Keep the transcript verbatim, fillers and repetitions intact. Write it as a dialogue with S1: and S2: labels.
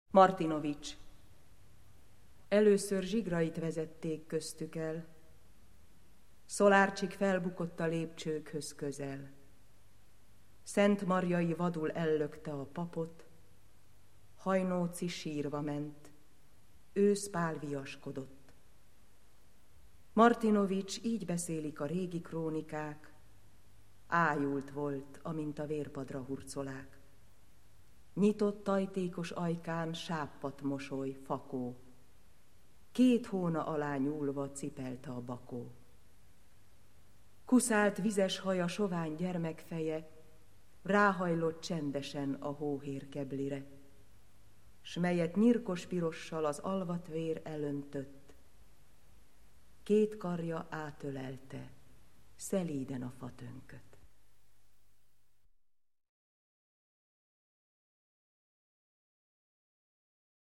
S1: Martinovics. Először Zsigrait vezették köztük el. Szolárcsik felbukott a lépcsőkhöz közel. Szent Marjai vadul ellökte a papot, Hajnóci sírva ment, ősz Pál viaskodott. Martinovics így beszélik a régi krónikák, ájult volt, amint a vérpadra hurcolák. Nyitott tajtékos ajkán sáppat mosoly, fakó, két hóna alá nyúlva cipelte a bakó. Kuszált vizes haja, sovány gyermekfeje, ráhajlott csendesen a hóhér keblire, s melyet nyirkos pirossal az alvat vér elöntött, két karja átölelte szelíden a fatönköt.